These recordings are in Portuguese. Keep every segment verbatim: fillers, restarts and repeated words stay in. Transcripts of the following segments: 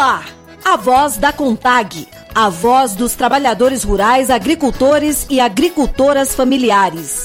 ar, a voz da CONTAG, a voz dos trabalhadores rurais, agricultores e agricultoras familiares.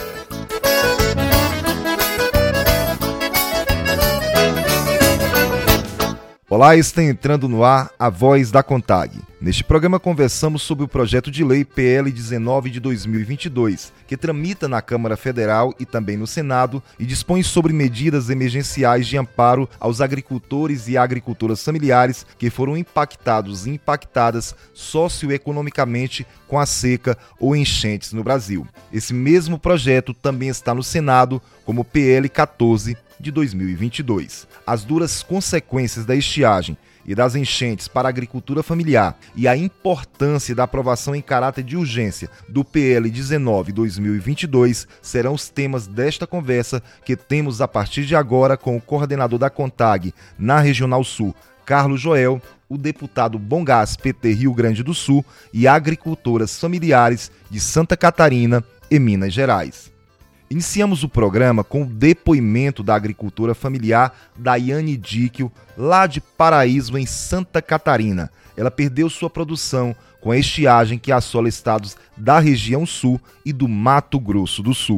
Olá, está entrando no ar a voz da CONTAG. Neste programa conversamos sobre o projeto de lei P L dezenove de dois mil e vinte e dois, que tramita na Câmara Federal e também no Senado e dispõe sobre medidas emergenciais de amparo aos agricultores e agricultoras familiares que foram impactados e impactadas socioeconomicamente com a seca ou enchentes no Brasil. Esse mesmo projeto também está no Senado como P L quatorze de dois mil e vinte e dois. As duras consequências da estiagem e das enchentes para a agricultura familiar e a importância da aprovação em caráter de urgência do P L dezenove de dois mil e vinte e dois serão os temas desta conversa que temos a partir de agora com o coordenador da CONTAG na Regional Sul, Carlos Joel, o deputado Bongás, P T Rio Grande do Sul e agricultoras familiares de Santa Catarina e Minas Gerais. Iniciamos o programa com o depoimento da agricultora familiar Daiane Díquio, lá de Paraíso, em Santa Catarina. Ela perdeu sua produção com a estiagem que assola estados da região sul e do Mato Grosso do Sul.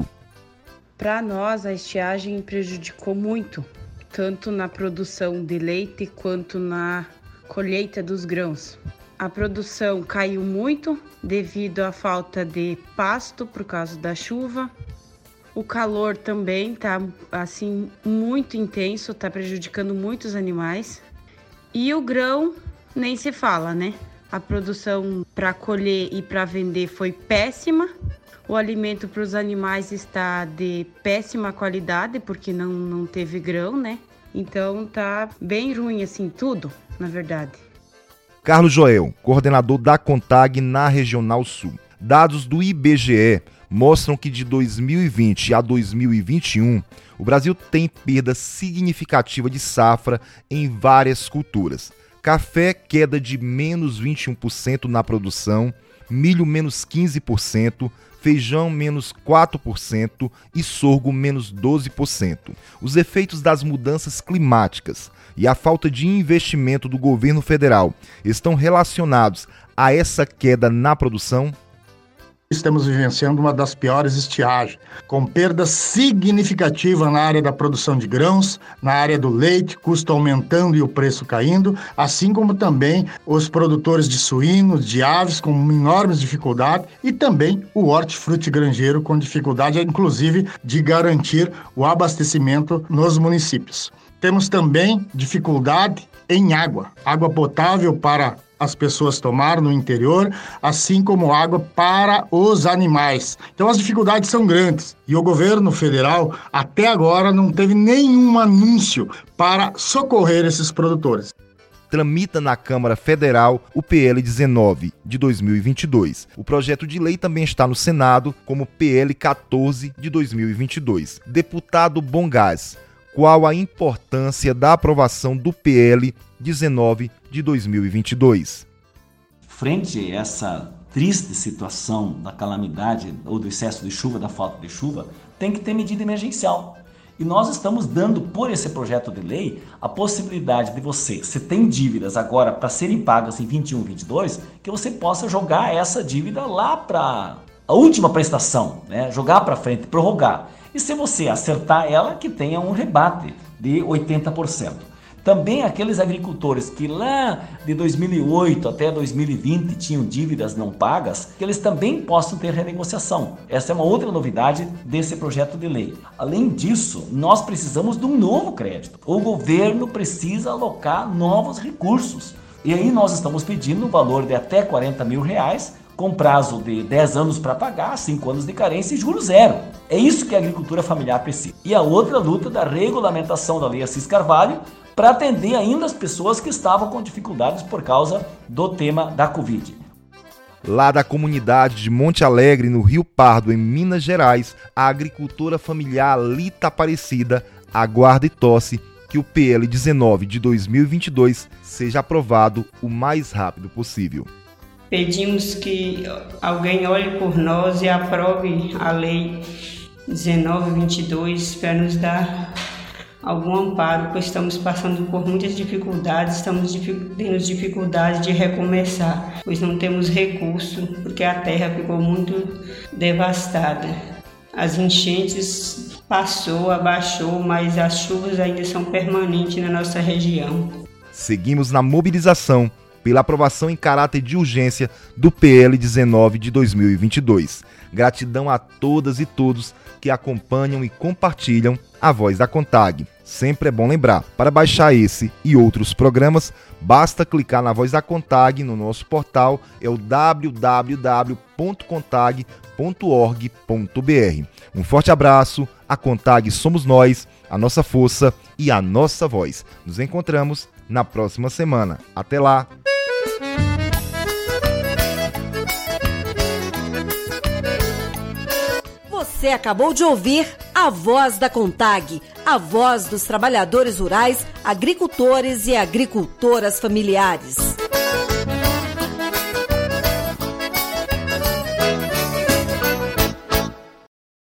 Para nós, a estiagem prejudicou muito, tanto na produção de leite quanto na colheita dos grãos. A produção caiu muito devido à falta de pasto por causa da chuva. O calor também está assim, muito intenso, está prejudicando muitos animais. E o grão nem se fala, né? A produção para colher e para vender foi péssima. O alimento para os animais está de péssima qualidade, porque não, não teve grão, né? Então tá bem ruim assim tudo, na verdade. Carlos Joel, coordenador da CONTAG na Regional Sul. Dados do I B G E mostram que de dois mil e vinte a dois mil e vinte e um, o Brasil tem perda significativa de safra em várias culturas. Café, queda de menos vinte e um por cento na produção, milho menos quinze por cento, feijão menos quatro por cento e sorgo menos doze por cento. Os efeitos das mudanças climáticas e a falta de investimento do governo federal estão relacionados a essa queda na produção? Estamos vivenciando uma das piores estiagens, com perda significativa na área da produção de grãos, na área do leite, custo aumentando e o preço caindo, assim como também os produtores de suínos, de aves com enormes dificuldades e também o hortifruti granjeiro com dificuldade, inclusive, de garantir o abastecimento nos municípios. Temos também dificuldade em água, água potável para as pessoas tomar no interior, assim como água para os animais. Então as dificuldades são grandes e o governo federal até agora não teve nenhum anúncio para socorrer esses produtores. Tramita na Câmara Federal o P L dezenove de dois mil e vinte e dois. O projeto de lei também está no Senado como P L quatorze de dois mil e vinte e dois. Deputado Bongás, qual a importância da aprovação do P L dezenove de dois mil e vinte e dois? Frente a essa triste situação da calamidade ou do excesso de chuva, da falta de chuva, tem que ter medida emergencial. E nós estamos dando, por esse projeto de lei, a possibilidade de você, se tem dívidas agora para serem pagas em vinte e um, vinte e dois, que você possa jogar essa dívida lá para a última prestação, né? Jogar para frente, prorrogar. E se você acertar ela, que tenha um rebate de oitenta por cento. Também aqueles agricultores que lá de dois mil e oito até dois mil e vinte tinham dívidas não pagas, que eles também possam ter renegociação. Essa é uma outra novidade desse projeto de lei. Além disso, nós precisamos de um novo crédito. O governo precisa alocar novos recursos. E aí nós estamos pedindo um valor de até quarenta mil reais, com prazo de dez anos para pagar, cinco anos de carência e juros zero. É isso que a agricultura familiar precisa. E a outra luta da regulamentação da Lei Assis Carvalho, para atender ainda as pessoas que estavam com dificuldades por causa do tema da Covid. Lá da comunidade de Monte Alegre, no Rio Pardo, em Minas Gerais, a agricultora familiar Lita Aparecida aguarda e torce que o P L dezenove de dois mil e vinte e dois seja aprovado o mais rápido possível. Pedimos que alguém olhe por nós e aprove a Lei dezenove vinte e dois para nos dar algum amparo, pois estamos passando por muitas dificuldades, estamos tendo dificuldade de recomeçar, pois não temos recurso, porque a terra ficou muito devastada. As enchentes passou, abaixou, mas as chuvas ainda são permanentes na nossa região. Seguimos na mobilização pela aprovação em caráter de urgência do P L dezenove de dois mil e vinte e dois. Gratidão a todas e todos que acompanham e compartilham a Voz da CONTAG. Sempre é bom lembrar, para baixar esse e outros programas, basta clicar na Voz da CONTAG no nosso portal, é o w w w ponto contag ponto org ponto b r. Um forte abraço, a CONTAG somos nós, a nossa força e a nossa voz. Nos encontramos na próxima semana. Até lá! Você acabou de ouvir a Voz da CONTAG, a voz dos trabalhadores rurais, agricultores e agricultoras familiares.